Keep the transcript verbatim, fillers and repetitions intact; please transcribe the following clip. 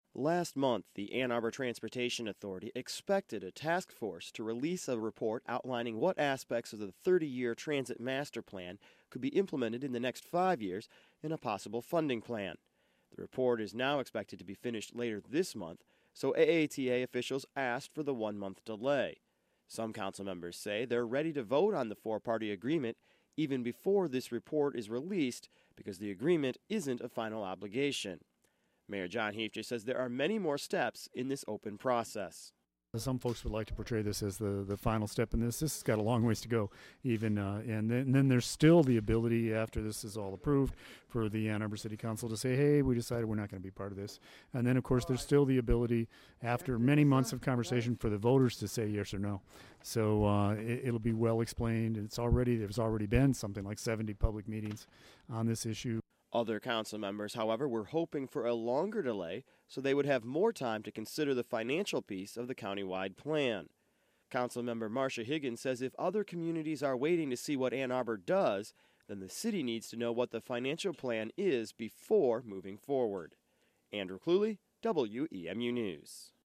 Last month, the Ann Arbor Transportation Authority expected a task force to release a report outlining what aspects of the thirty-year transit master plan could be implemented in the next five years in a possible funding plan. The report is now expected to be finished later this month, so A A T A officials asked for the one-month delay. Some council members say they're ready to vote on the four-party agreement even before this report is released because the agreement isn't a final obligation. Mayor John Heafje says there are many more steps in this open process. Some folks would like to portray this as the, the final step in this. This has got a long ways to go, even, uh, and, then, and then there's still the ability, after this is all approved, for the Ann Arbor City Council to say, hey, we decided we're not going to be part of this. And then, of course, there's still the ability, after many months of conversation, for the voters to say yes or no. So uh, it, it'll be well explained. It's already, there's already been something like seventy public meetings on this issue. Other council members, however, were hoping for a longer delay so they would have more time to consider the financial piece of the countywide plan. Councilmember Marcia Higgins says if other communities are waiting to see what Ann Arbor does, then the city needs to know what the financial plan is before moving forward. Andrew Cluley, W E M U News.